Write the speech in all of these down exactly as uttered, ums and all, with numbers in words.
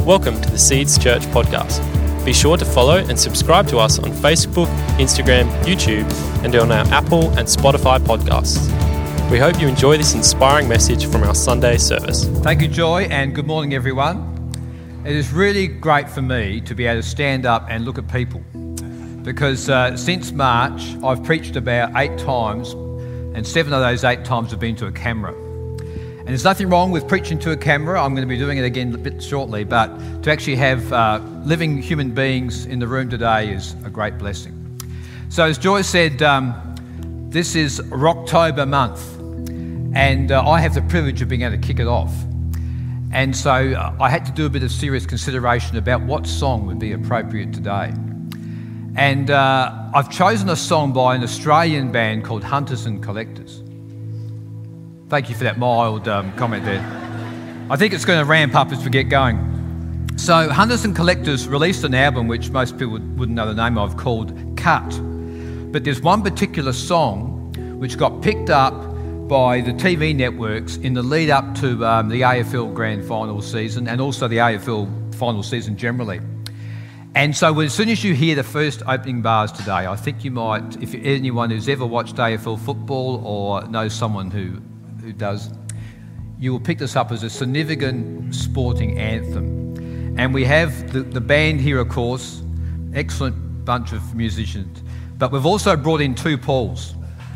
Welcome to the Seeds Church podcast. Be sure to follow and subscribe to us on Facebook, Instagram, YouTube, and on our Apple and Spotify podcasts. We hope you enjoy this inspiring message from our Sunday service. Thank you, Joy, and good morning, everyone. It is really great for me to be able to stand up and look at people because uh, since March, I've preached about eight times, and seven of those eight times have been to a camera. And there's nothing wrong with preaching to a camera. I'm going to be doing it again a bit shortly, but to actually have uh, living human beings in the room today is a great blessing. So as Joy said, um, this is Rocktober month, and uh, I have the privilege of being able to kick it off. And so uh, I had to do a bit of serious consideration about what song would be appropriate today. And uh, I've chosen a song by an Australian band called Hunters and Collectors. Thank you for that mild um, comment there. I think it's going to ramp up as we get going. So Hunters and Collectors released an album which most people wouldn't know the name of called Cut. But there's one particular song which got picked up by the T V networks in the lead up to um, the A F L Grand Final season and also the A F L Final season generally. And so as soon as you hear the first opening bars today, I think you might, if anyone who's ever watched A F L football or knows someone who who does, you will pick this up as a significant sporting anthem. And we have the, the band here, of course, excellent bunch of musicians, but we've also brought in two Pauls.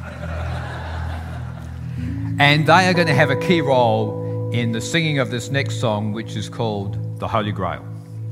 And they are going to have a key role in the singing of this next song, which is called The Holy Grail.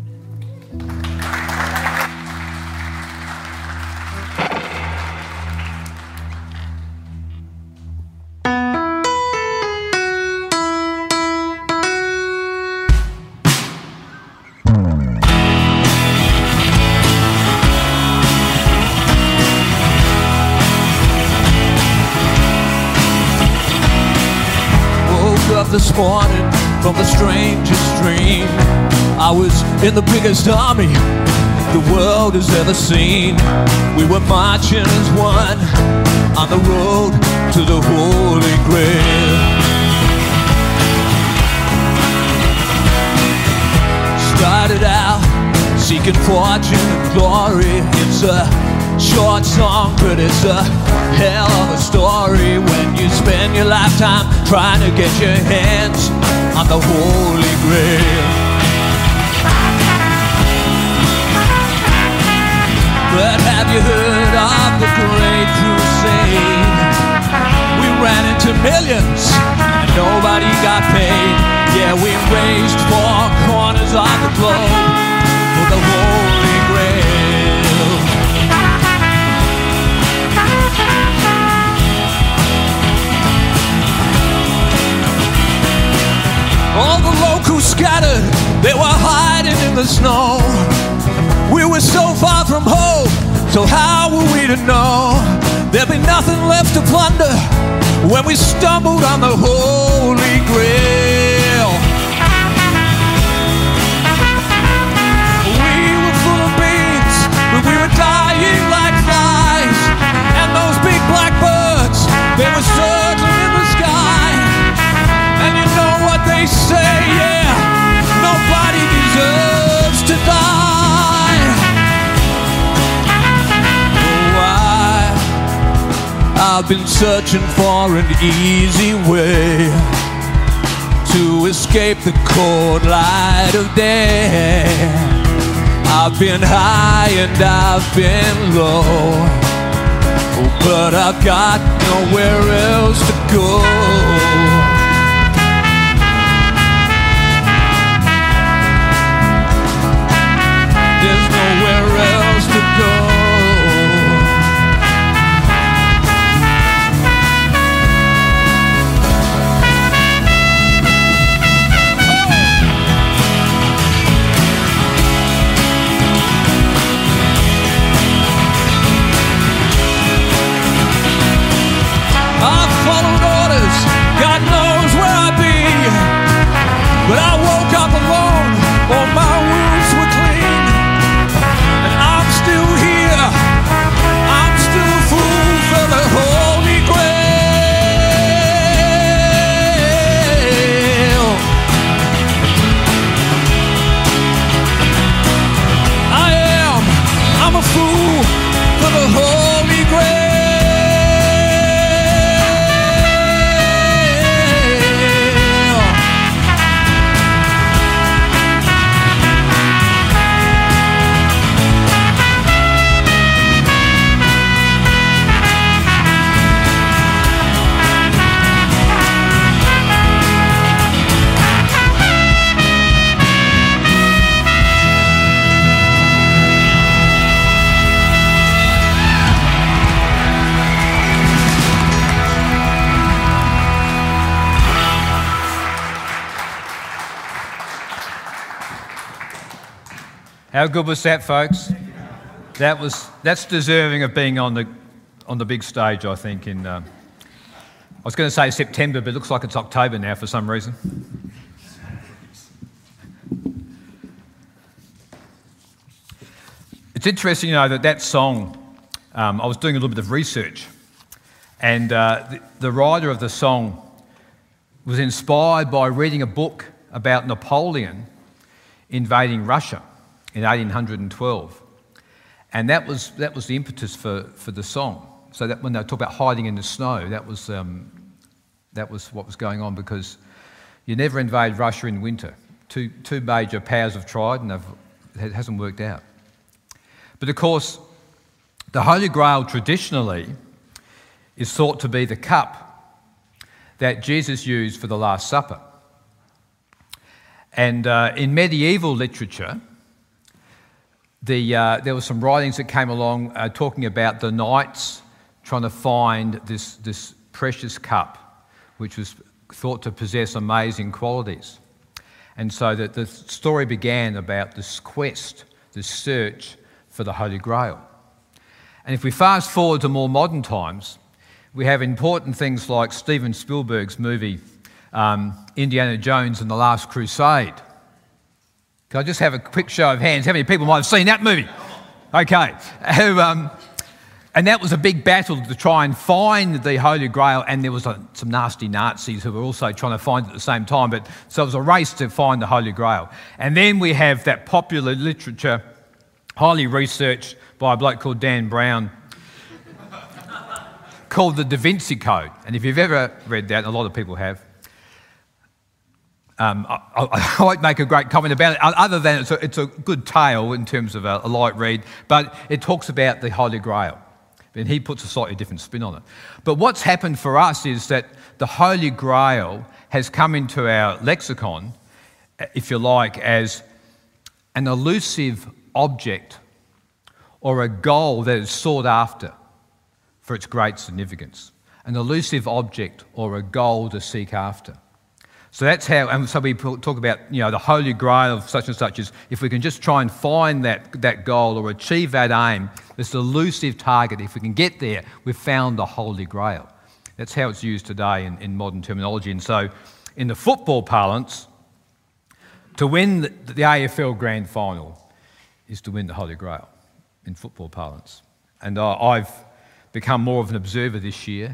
This morning from the strangest dream. I was in the biggest army the world has ever seen. We were marching as one on the road to the Holy Grail. Started out seeking fortune and glory. It's a short song, but it's a hell of a story when you spend your lifetime trying to get your hands on the Holy Grail. But have you heard of the Great Crusade? We ran into millions and nobody got paid. Yeah, we raised four corners of the globe for the Holy Grail. All the locals scattered, they were hiding in the snow. We were so far from home, so how were we to know? There'd be nothing left to plunder when we stumbled on the Holy Grail. We were full of beans, but we were dying like flies. And those big black birds, they were circling in the sky. And you know what they say, yeah, nobody deserves to die. Oh, I, I've been searching for an easy way to escape the cold light of day. I've been high and I've been low, oh, but I've got nowhere else to go. There's nowhere else to go. I followed orders How good was that, folks? That was that's deserving of being on the on the big stage, I think. In uh, I was going to say September, but it looks like it's October now for some reason. It's interesting, you know, that that song. Um, I was doing a little bit of research, and uh, the, the writer of the song was inspired by reading a book about Napoleon invading Russia in eighteen twelve, and that was that was the impetus for, for the song. So that when they talk about hiding in the snow, that was um, that was what was going on, because you never invade Russia in winter. Two two major powers have tried, and it hasn't worked out. But of course, the Holy Grail traditionally is thought to be the cup that Jesus used for the Last Supper. And uh, in medieval literature, the, uh, there were some writings that came along uh, talking about the knights trying to find this, this precious cup, which was thought to possess amazing qualities. And so that the story began about this quest, this search for the Holy Grail. And if we fast forward to more modern times, we have important things like Steven Spielberg's movie, um, Indiana Jones and the Last Crusade. Can I just have a quick show of hands? How many people might have seen that movie? Okay. um, and that was a big battle to try and find the Holy Grail, and there was a, some nasty Nazis who were also trying to find it at the same time, but so it was a race to find the Holy Grail. And then we have that popular literature, highly researched by a bloke called Dan Brown, called the Da Vinci Code. And if you've ever read that, and a lot of people have, um, I, I, I won't make a great comment about it, other than it's a, it's a good tale in terms of a, a light read, but it talks about the Holy Grail. And he puts a slightly different spin on it. But what's happened for us is that the Holy Grail has come into our lexicon, if you like, as an elusive object or a goal that is sought after for its great significance. An elusive object or a goal to seek after. So that's how, and so we talk about, you know, the Holy Grail of such and such is if we can just try and find that, that goal or achieve that aim, this elusive target, if we can get there, we've found the Holy Grail. That's how it's used today in, in modern terminology. And so in the football parlance, to win the, the A F L Grand Final is to win the Holy Grail in football parlance. And uh, I've become more of an observer this year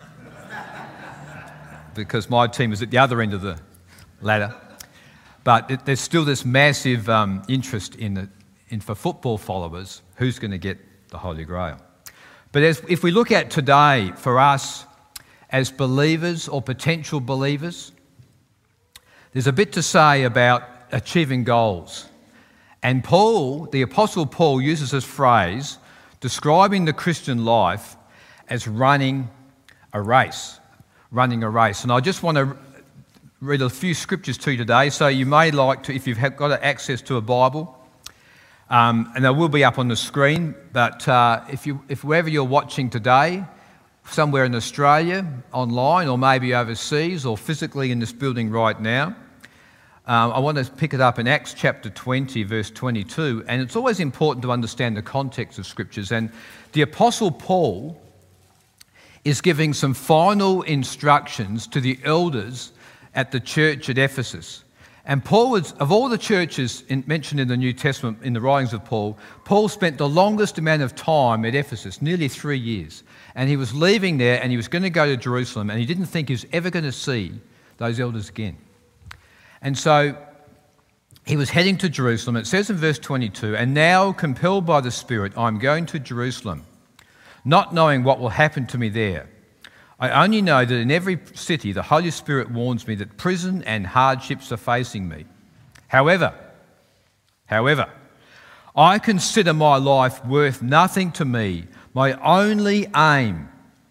because my team is at the other end of the ladder. But it, there's still this massive um, interest in, the, in, for football followers, who's going to get the Holy Grail. But as, if we look at today, for us as believers or potential believers, there's a bit to say about achieving goals. And Paul, the Apostle Paul, uses this phrase describing the Christian life as running a race. Running a race. And I just want to read a few scriptures to you today. So you may like to, if you've got access to a Bible, um, and they will be up on the screen, but uh, if you, if wherever you're watching today, somewhere in Australia, online, or maybe overseas, or physically in this building right now, Um, I want to pick it up in Acts chapter twenty, verse twenty-two, and it's always important to understand the context of scriptures. And the Apostle Paul is giving some final instructions to the elders at the church at Ephesus. And Paul was, of all the churches in, mentioned in the New Testament, in the writings of Paul, Paul spent the longest amount of time at Ephesus, nearly three years. And he was leaving there and he was going to go to Jerusalem, and he didn't think he was ever going to see those elders again. And so he was heading to Jerusalem. It says in verse twenty-two, "And now, compelled by the Spirit, I'm going to Jerusalem, not knowing what will happen to me there. I only know that in every city the Holy Spirit warns me that prison and hardships are facing me. However, however, I consider my life worth nothing to me. My only aim,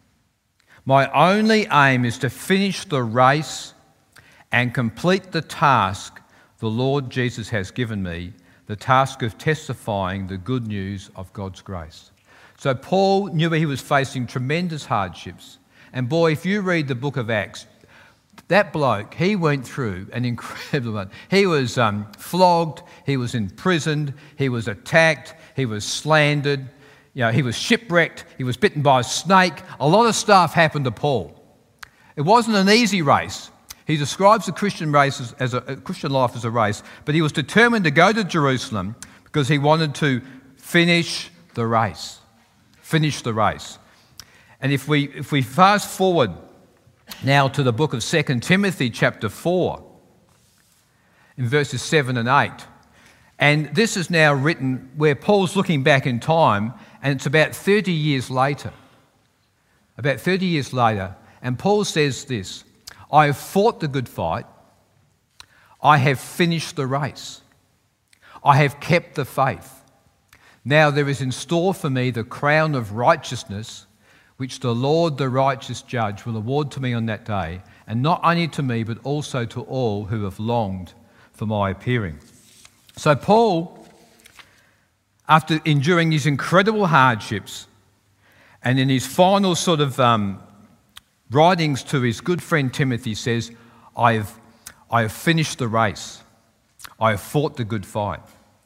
my only aim is to finish the race and complete the task the Lord Jesus has given me, the task of testifying the good news of God's grace." So Paul knew he was facing tremendous hardships. And boy, if you read the book of Acts, That bloke, he went through an incredible one. He was um, flogged, he was imprisoned, he was attacked, he was slandered, you know, he was shipwrecked, he was bitten by a snake. A lot of stuff happened to Paul. It wasn't an easy race. He describes the Christian race as, as a, a Christian life as a race, but he was determined to go to Jerusalem because he wanted to finish the race. Finish the race. And if we if we fast forward now to the book of Second Timothy chapter four, in verses seven and eight, and this is now written where Paul's looking back in time, and it's about thirty years later. About thirty years later, and Paul says this, I have fought the good fight, I have finished the race, I have kept the faith. Now there is in store for me the crown of righteousness, which the Lord, the righteous judge, will award to me on that day, and not only to me, but also to all who have longed for my appearing. So Paul, after enduring these incredible hardships, and in his final sort of um, writings to his good friend Timothy, says, I have, I have finished the race. I have fought the good fight.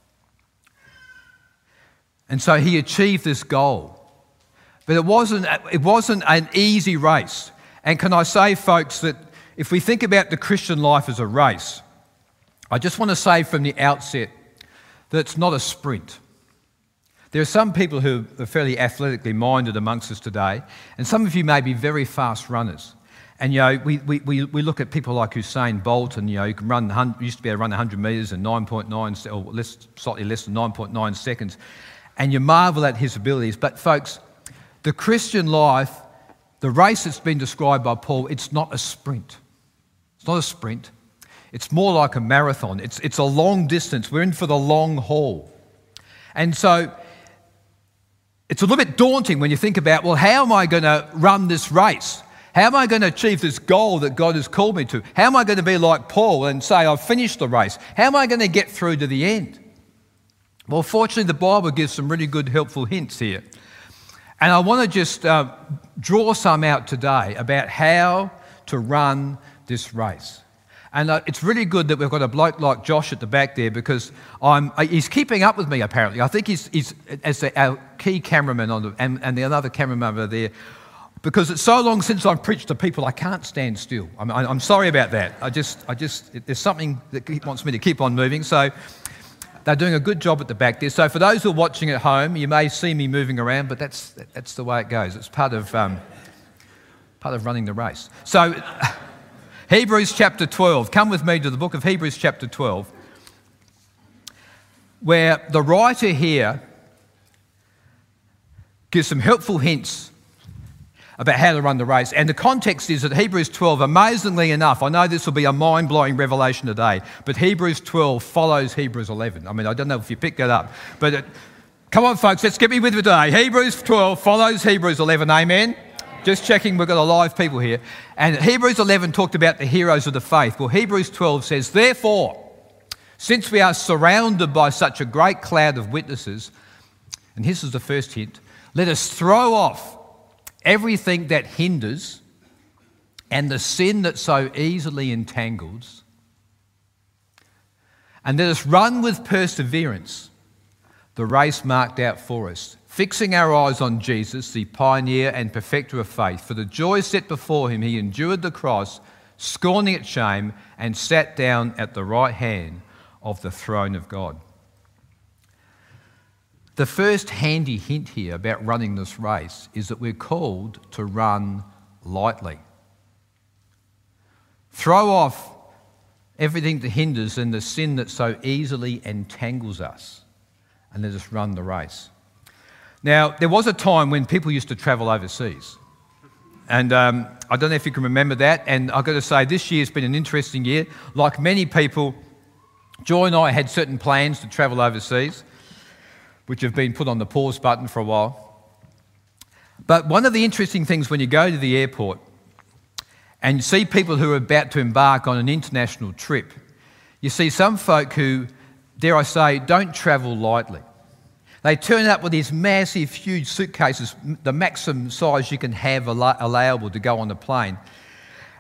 And so he achieved this goal. But it wasn't, it wasn't an easy race. And can I say, folks, that if we think about the Christian life as a race, I just want to say from the outset that it's not a sprint. There are some people who are fairly athletically minded amongst us today, and some of you may be very fast runners. And, you know, we, we, we look at people like Usain Bolt, and, you know, you can run, used to be able to run one hundred metres in nine point nine, or less, slightly less than nine point nine seconds, and you marvel at his abilities. But, folks, the Christian life, the race that's been described by Paul, it's not a sprint. It's not a sprint. It's more like a marathon. It's, it's a long distance. We're in for the long haul. And so it's a little bit daunting when you think about, well, how am I going to run this race? How am I going to achieve this goal that God has called me to? How am I going to be like Paul and say, I've finished the race? How am I going to get through to the end? Well, fortunately, the Bible gives some really good, helpful hints here. And I want to just uh, draw some out today about how to run this race. And uh, it's really good that we've got a bloke like Josh at the back there, because I'm, uh, he's keeping up with me, apparently. I think he's, he's as the, our key cameraman on the, and, and the other cameraman over there, because it's so long since I've preached to people, I can't stand still. I'm, I'm sorry about that. I just, I just, there's something that wants me to keep on moving. So they're doing a good job at the back there. So for those who are watching at home, you may see me moving around, but that's that's the way it goes. It's part of um, part of running the race. So Hebrews chapter twelve. Come with me to the book of Hebrews chapter twelve, where the writer here gives some helpful hints about how to run the race. And the context is that Hebrews twelve, amazingly enough, I know this will be a mind-blowing revelation today, but Hebrews twelve follows Hebrews eleven. I mean, I don't know if you picked that up, but it, come on, folks, let's get me with it today. Hebrews twelve follows Hebrews eleven, amen? Just checking, we've got a live people here. And Hebrews eleven talked about the heroes of the faith. Well, Hebrews twelve says, therefore, since we are surrounded by such a great cloud of witnesses, and this is the first hint, let us throw off everything that hinders and the sin that so easily entangles, and let us run with perseverance the race marked out for us, fixing our eyes on Jesus, the pioneer and perfecter of faith. For the joy set before him, he endured the cross, scorning its shame, and sat down at the right hand of the throne of God. The first handy hint here about running this race is that we're called to run lightly. Throw off everything that hinders and the sin that so easily entangles us, and let us run the race. Now, there was a time when people used to travel overseas. And um, I don't know if you can remember that. And I've got to say, this year's been an interesting year. Like many people, Joy and I had certain plans to travel overseas, which have been put on the pause button for a while. But one of the interesting things when you go to the airport and you see people who are about to embark on an international trip, you see some folk who, dare I say, don't travel lightly. They turn up with these massive, huge suitcases, the maximum size you can have allowable to go on the plane.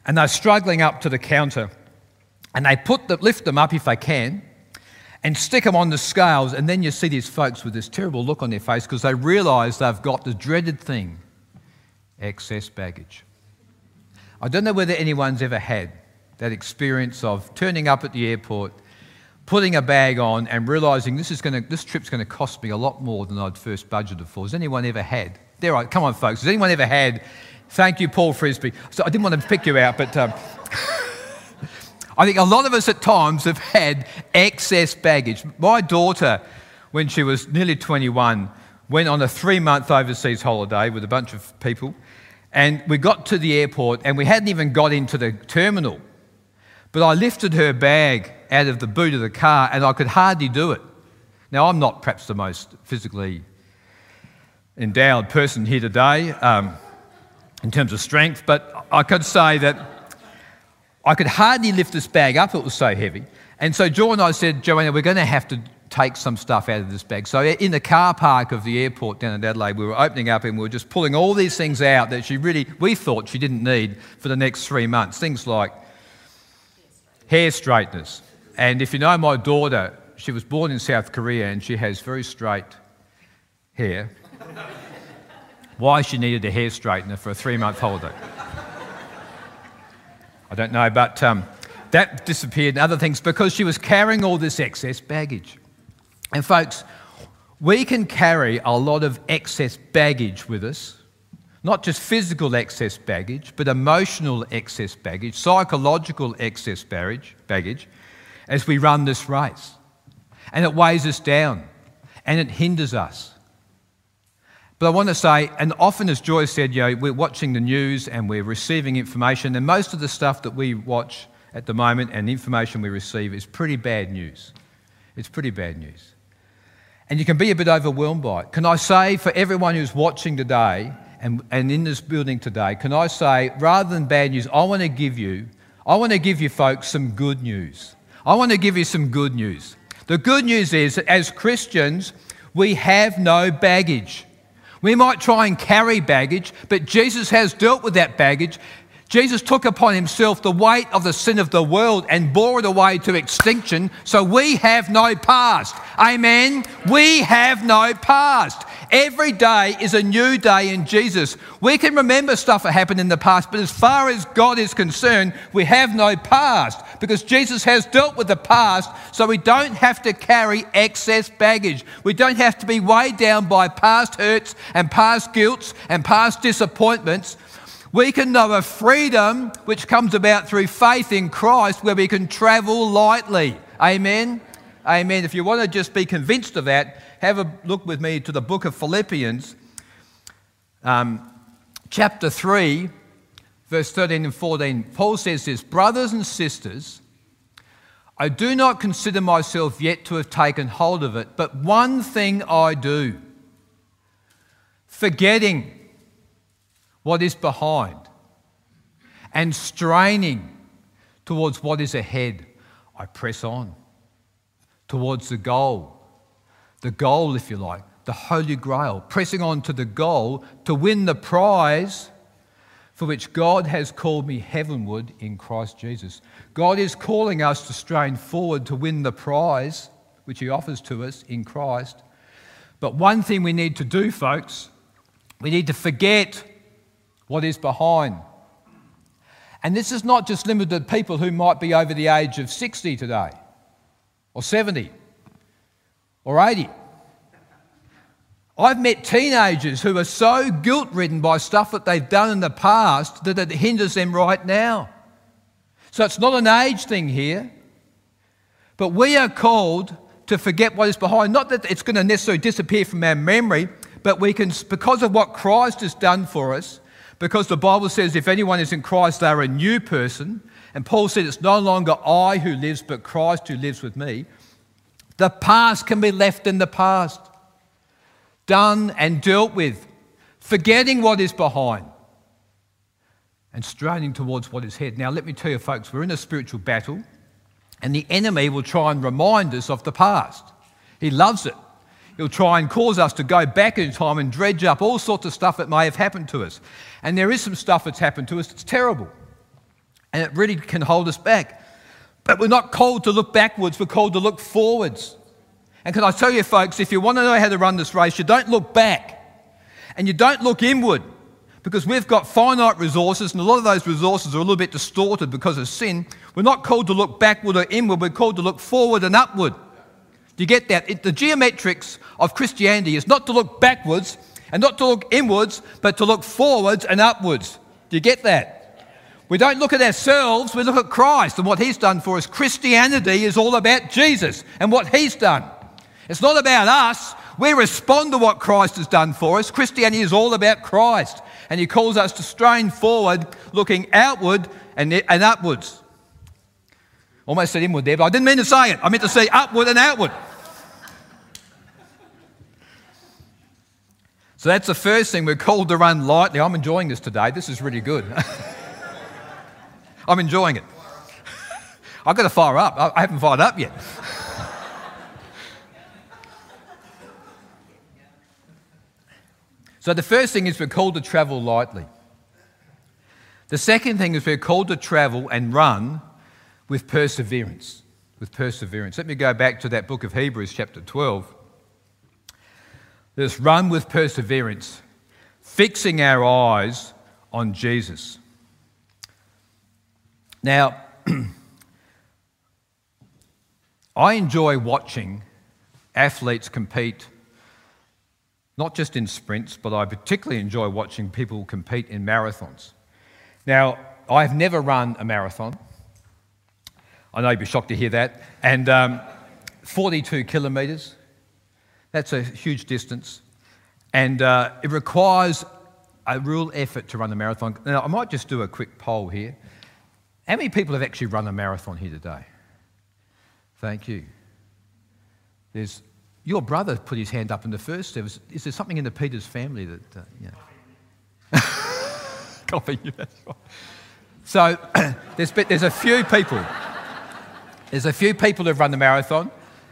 And they're struggling up to the counter. And they put the, lift them up if they can and stick them on the scales. And then you see these folks with this terrible look on their face because they realise they've got the dreaded thing, excess baggage. I don't know whether anyone's ever had that experience of turning up at the airport, putting a bag on and realising this is going to, this trip's going to cost me a lot more than I'd first budgeted for. Has anyone ever had? There, I come on, folks. Has anyone ever had? Thank you, Paul Frisbee. So I didn't want to pick you out, but um, I think a lot of us at times have had excess baggage. My daughter, when she was nearly twenty-one, went on a three-month overseas holiday with a bunch of people, and we got to the airport and we hadn't even got into the terminal. But I lifted her bag out of the boot of the car and I could hardly do it. Now, I'm not perhaps the most physically endowed person here today um, in terms of strength, but I could say that I could hardly lift this bag up, it was so heavy. And so Jo and I said, Joanna, we're going to have to take some stuff out of this bag. So in the car park of the airport down in Adelaide, we were opening up and we were just pulling all these things out that she really, we thought she didn't need for the next three months. Things like hair straighteners. And if you know my daughter, she was born in South Korea and she has very straight hair. Why she needed a hair straightener for a three-month holiday, I don't know, but um, that disappeared and other things because she was carrying all this excess baggage. And folks, we can carry a lot of excess baggage with us, not just physical excess baggage, but emotional excess baggage, psychological excess baggage, baggage as we run this race. And it weighs us down and it hinders us. But I want to say, and often as Joy said, you know, we're watching the news and we're receiving information, and most of the stuff that we watch at the moment and the information we receive is pretty bad news. It's pretty bad news. And you can be a bit overwhelmed by it. Can I say for everyone who's watching today and, and in this building today, can I say, rather than bad news, I want to give you, I want to give you folks some good news. I want to give you some good news. The good news is that as Christians, we have no baggage. We might try and carry baggage, but Jesus has dealt with that baggage. Jesus took upon himself the weight of the sin of the world and bore it away to extinction, so we have no past. Amen? We have no past. Every day is a new day in Jesus. We can remember stuff that happened in the past, but as far as God is concerned, we have no past because Jesus has dealt with the past, so we don't have to carry excess baggage. We don't have to be weighed down by past hurts and past guilts and past disappointments. We can know a freedom which comes about through faith in Christ where we can travel lightly. Amen? Amen. If you want to just be convinced of that, have a look with me to the book of Philippians, um, chapter three, verse thirteen and fourteen. Paul says this, brothers and sisters, I do not consider myself yet to have taken hold of it, but one thing I do, forgetting what is behind and straining towards what is ahead, I press on towards the goal. The goal, if you like, the Holy Grail, pressing on to the goal to win the prize for which God has called me heavenward in Christ Jesus. God is calling us to strain forward to win the prize which he offers to us in Christ. But one thing we need to do, folks, we need to forget what is behind. And this is not just limited to people who might be over the age of sixty today, or seventy, or eighty. I've met teenagers who are so guilt-ridden by stuff that they've done in the past that it hinders them right now. So it's not an age thing here, but we are called to forget what is behind. Not that it's going to necessarily disappear from our memory, but we can, because of what Christ has done for us, because the Bible says if anyone is in Christ, they are a new person. And Paul said it's no longer I who lives, but Christ who lives with me. The past can be left in the past, done and dealt with, forgetting what is behind and straining towards what is ahead. Now, let me tell you, folks, we're in a spiritual battle and the enemy will try and remind us of the past. He loves it. He'll try and cause us to go back in time and dredge up all sorts of stuff that may have happened to us. And there is some stuff that's happened to us that's terrible. And it really can hold us back. But we're not called to look backwards, we're called to look forwards. And can I tell you, folks, if you want to know how to run this race, you don't look back and you don't look inward, because we've got finite resources, and a lot of those resources are a little bit distorted because of sin. We're not called to look backward or inward, we're called to look forward and upward. Do you get that? It, the geometrics of Christianity is not to look backwards and not to look inwards, but to look forwards and upwards. Do you get that? We don't look at ourselves, we look at Christ and what he's done for us. Christianity is all about Jesus and what he's done. It's not about us. We respond to what Christ has done for us. Christianity is all about Christ. And he calls us to strain forward, looking outward and, and upwards. Almost said inward there, but I didn't mean to say it. I meant to say upward and outward. So that's the first thing. We're called to run lightly. I'm enjoying this today. This is really good. I'm enjoying it. I've got to fire up. I haven't fired up yet. So the first thing is we're called to travel lightly. The second thing is we're called to travel and run with perseverance. With perseverance. Let me go back to that book of Hebrews chapter twelve. Let's run with perseverance, fixing our eyes on Jesus. Now, I enjoy watching athletes compete, not just in sprints, but I particularly enjoy watching people compete in marathons. Now, I've never run a marathon. I know you'd be shocked to hear that. And um, forty-two kilometres, that's a huge distance. And uh, it requires a real effort to run a marathon. Now, I might just do a quick poll here. How many people have actually run a marathon here today? Thank you. There's Your brother put his hand up in the first service. Is there something in the Peters family that, uh, you know? Coffee, yeah, that's right. So there's, there's a few people. There's a few people who've run the marathon.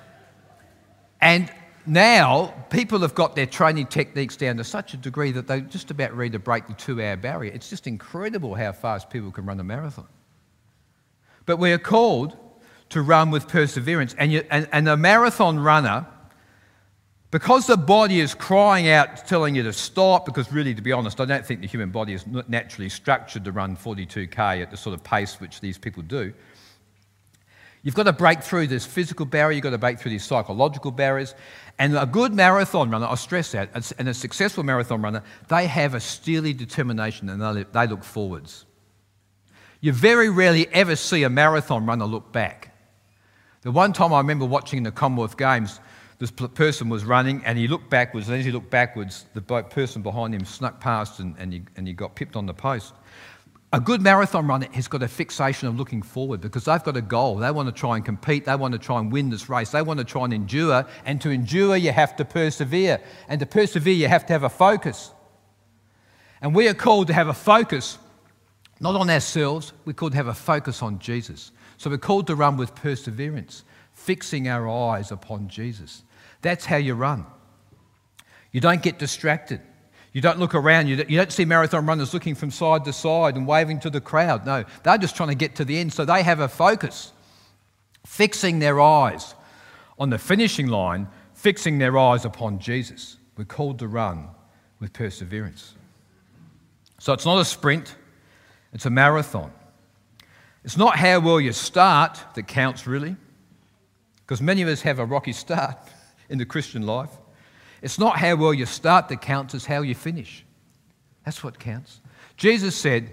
And now people have got their training techniques down to such a degree that they're just about ready to break the two-hour barrier. It's just incredible how fast people can run a marathon. But we are called to run with perseverance. And, you, and, and a marathon runner, because the body is crying out, telling you to stop, because really, to be honest, I don't think the human body is naturally structured to run forty-two K at the sort of pace which these people do. You've got to break through this physical barrier, you've got to break through these psychological barriers. And a good marathon runner, I stress that, and a successful marathon runner, they have a steely determination and they look forwards. You very rarely ever see a marathon runner look back. The one time I remember watching the Commonwealth Games, this person was running and he looked backwards, and as he looked backwards, the person behind him snuck past and, and, he, and he got pipped on the post. A good marathon runner has got a fixation of looking forward because they've got a goal. They want to try and compete. They want to try and win this race. They want to try and endure. And to endure, you have to persevere. And to persevere, you have to have a focus. And we are called to have a focus, not on ourselves. We're called to have a focus on Jesus. So we're called to run with perseverance, fixing our eyes upon Jesus. That's how you run. You don't get distracted. You don't look around. You don't see marathon runners looking from side to side and waving to the crowd. No, they're just trying to get to the end. So they have a focus, fixing their eyes on the finishing line, fixing their eyes upon Jesus. We're called to run with perseverance. So it's not a sprint, it's a marathon. It's not how well you start that counts really, because many of us have a rocky start in the Christian life. It's not how well you start that counts, it's how you finish. That's what counts. Jesus said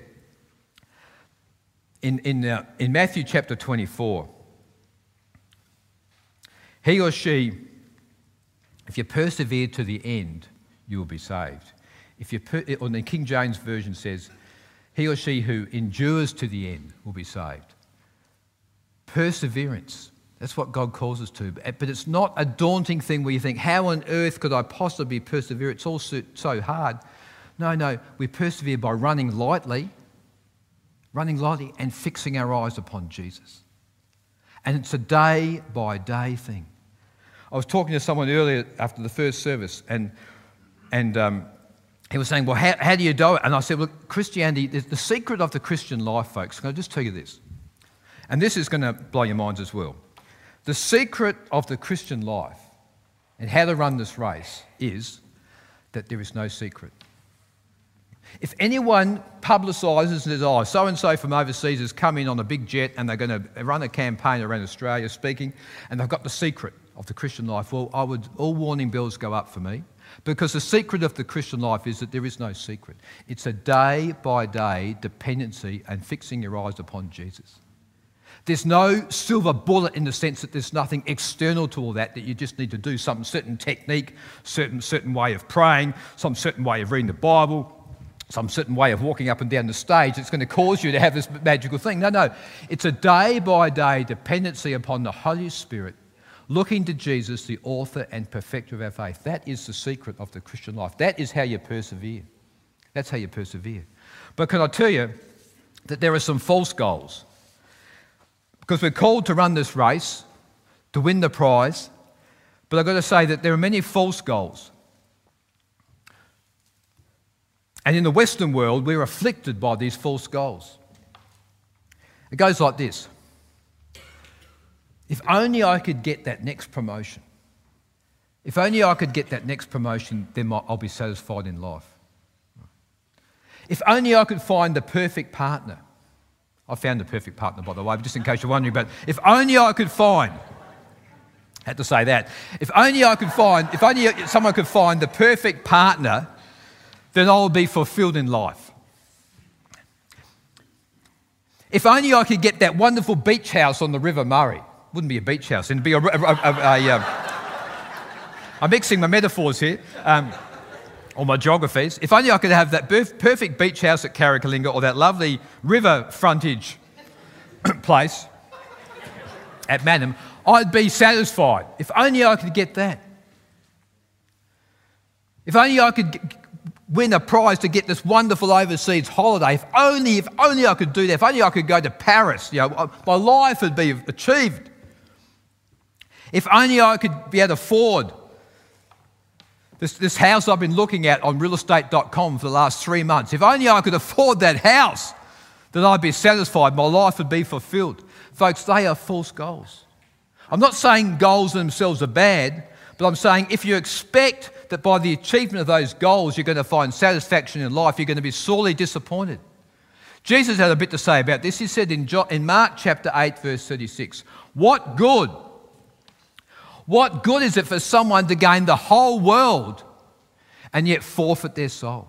in, in, uh, in Matthew chapter twenty-four, he or she, if you persevere to the end, you will be saved. If you, per- or the King James Version says, he or she who endures to the end will be saved. Perseverance. That's what God calls us to. But it's not a daunting thing where you think, how on earth could I possibly persevere? It's all so, so hard. No, no, we persevere by running lightly, running lightly and fixing our eyes upon Jesus. And it's a day by day thing. I was talking to someone earlier after the first service, and, and um, he was saying, well, how, how do you do it? And I said, look, Christianity, the secret of the Christian life, folks, can I just tell you this? And this is going to blow your minds as well. The secret of the Christian life and how to run this race is that there is no secret. If anyone publicises and says, oh, so-and-so from overseas has come in on a big jet and they're going to run a campaign around Australia speaking and they've got the secret of the Christian life, well, I would, all warning bells go up for me, because the secret of the Christian life is that there is no secret. It's a day-by-day dependency and fixing your eyes upon Jesus. There's no silver bullet in the sense that there's nothing external to all that, that you just need to do some certain technique, certain certain way of praying, some certain way of reading the Bible, some certain way of walking up and down the stage that's going to cause you to have this magical thing. No, no. It's a day-by-day dependency upon the Holy Spirit, looking to Jesus, the author and perfecter of our faith. That is the secret of the Christian life. That is how you persevere. That's how you persevere. But can I tell you that there are some false goals? Because we're called to run this race, to win the prize, but I've got to say that there are many false goals. And in the Western world, we're afflicted by these false goals. It goes like this. If only I could get that next promotion. If only I could get that next promotion, then I'll be satisfied in life. If only I could find the perfect partner. I found the perfect partner, by the way, just in case you're wondering, but if only I could find, I had to say that, if only I could find, if only someone could find the perfect partner, then I will be fulfilled in life. If only I could get that wonderful beach house on the River Murray. Wouldn't be a beach house, it'd be a... a, a, a, a um, I'm mixing my metaphors here, um, or my geographies. If only I could have that perfect beach house at Carrickalinga or that lovely river frontage place at Mannum, I'd be satisfied. If only I could get that. If only I could get, win a prize to get this wonderful overseas holiday. If only, if only I could do that. If only I could go to Paris. You know, my life would be achieved. If only I could be able to afford this, this house I've been looking at on real estate dot com for the last three months. If only I could afford that house, then I'd be satisfied. My life would be fulfilled. Folks, they are false goals. I'm not saying goals themselves are bad, but I'm saying if you expect that by the achievement of those goals you're going to find satisfaction in life, you're going to be sorely disappointed. Jesus had a bit to say about this. He said in, John, in Mark chapter eight, verse thirty-six, what good, what good is it for someone to gain the whole world and yet forfeit their soul?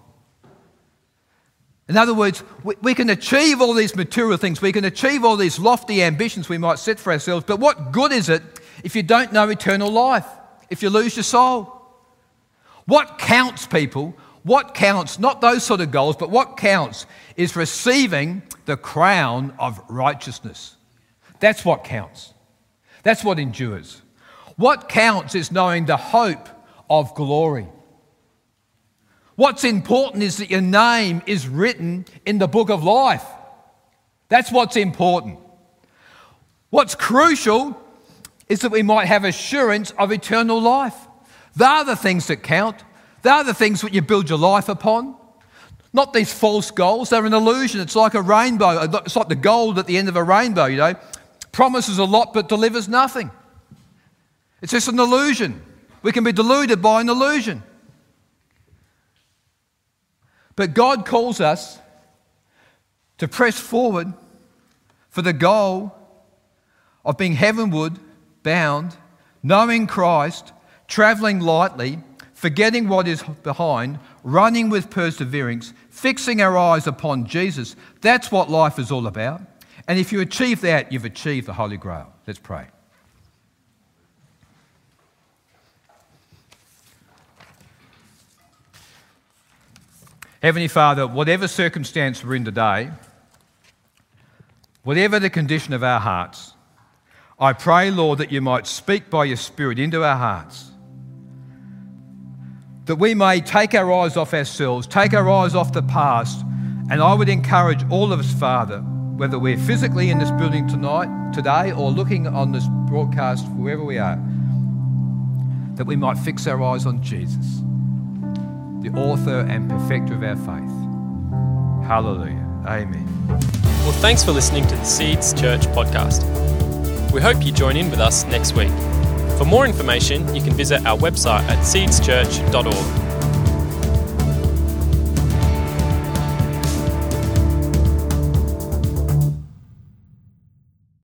In other words, we, we can achieve all these material things, we can achieve all these lofty ambitions we might set for ourselves, but what good is it if you don't know eternal life, if you lose your soul? What counts, people, what counts, not those sort of goals, but what counts is receiving the crown of righteousness. That's what counts. That's what endures. What counts is knowing the hope of glory. What's important is that your name is written in the book of life. That's what's important. What's crucial is that we might have assurance of eternal life. They are the things that count. They are the things that you build your life upon. Not these false goals. They're an illusion. It's like a rainbow. It's like the gold at the end of a rainbow, you know. Promises a lot but delivers nothing. It's just an illusion. We can be deluded by an illusion. But God calls us to press forward for the goal of being heavenward bound, knowing Christ, travelling lightly, forgetting what is behind, running with perseverance, fixing our eyes upon Jesus. That's what life is all about. And if you achieve that, you've achieved the Holy Grail. Let's pray. Heavenly Father, whatever circumstance we're in today, whatever the condition of our hearts, I pray, Lord, that you might speak by your Spirit into our hearts, that we may take our eyes off ourselves, take our eyes off the past, and I would encourage all of us, Father, whether we're physically in this building tonight, today, or looking on this broadcast wherever we are, that we might fix our eyes on Jesus. the author and perfecter of our faith. Hallelujah. Amen. Well, thanks for listening to the Seeds Church podcast. We hope you join in with us next week. For more information, you can visit our website at seeds church dot org.